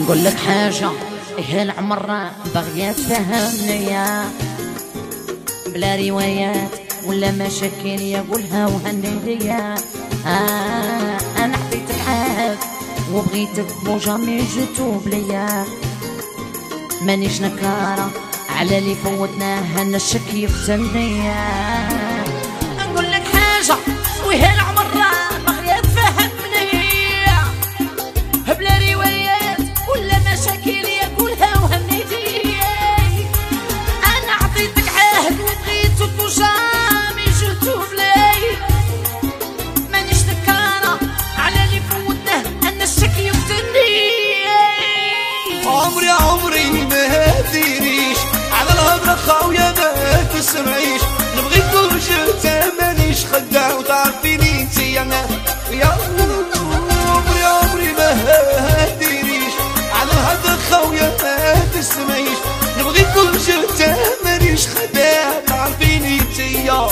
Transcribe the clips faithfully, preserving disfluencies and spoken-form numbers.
نقول لك حاجة إيه العمر بغية تفهمني بلا روايات ولا مشاكل يقولها وهندية. آه أنا حبيتك عاد وبغيتك وجامي جيتو بليا، مانيش نكارة على اللي فوتناه أنا الشك يفتني. نقول لك حاجة وهي العمر بغية تفهمني بلا روايات ولا مشاكل يقولها وهندية. أنا عطيتك عهد وبغيتك وجامي جيتو بلي، مانيش نكارة على اللي فوتناه أنا الشك يفتني. عمري عمري ما هديريش على الهضرة خاوية ما تسمعيش، نبغيك وجهتها مانيش خداع وتعرفيني انتي انا يا عمري عمري ما هديريش على الهضرة خاوية ما تسمعيش، نبغيك وجهتها مانيش خداع وتعرفيني انتي يا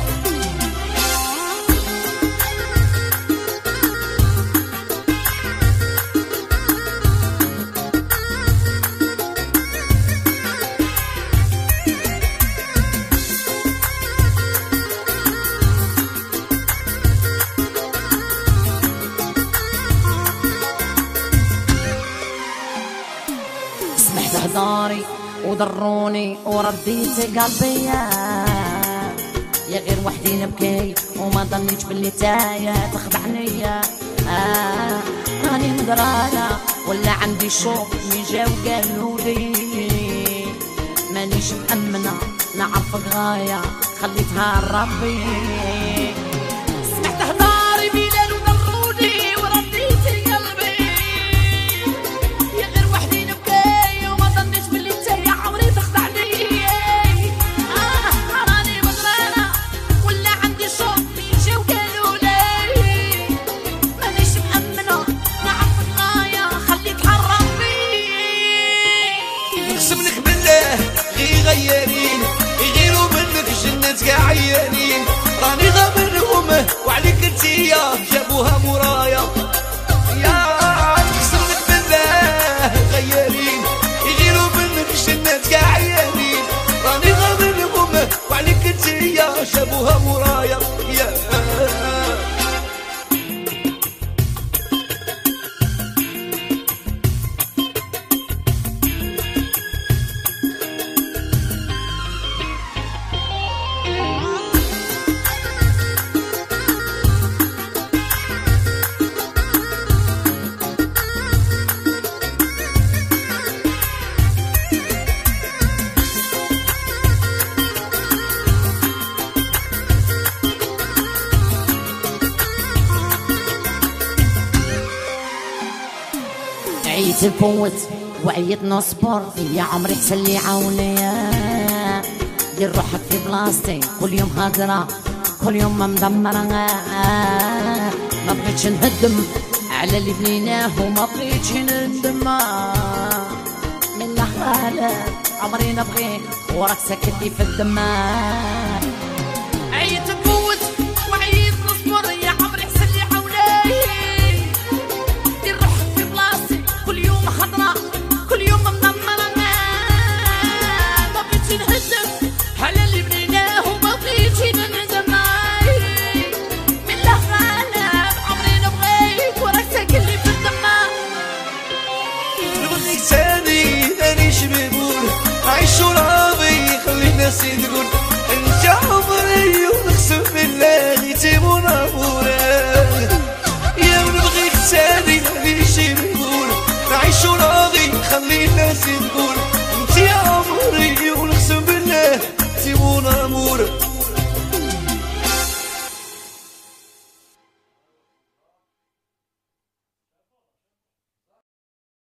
هضاري وضروني ورديت قلبي يا غير وحدي نبكي وما ظنيتش باللي تايا تخدعني. آه راني مدرانا ولا عندي شوق من جاو قالوا لي مانيش مأمنة نعرفك غاية خليتها لربي. سمعت هضاري بلال وضروني ورديت قلبي يا غير وحدي نبكي غيرين يغيروا منك جنات كاع عيانين، راني غابرهم وعليك انتيا جابوها مورايا. يا نقسم لك بالله غيرين يغيروا منك جنات كاع عيانين، راني غابرهم وعليك انتيا جابوها مورايا. يا عيت نفوت وعيت نصبر يا عمري حسلي عاوليا، دير روحك في بلاصتي كل يوم هضرة كل يوم مدمرة. ما بغيتش نهدم على اللي بنيناه وما بغيتش نندم من الحالة عمري نبغيك وراك ساكت لي في الدماغ.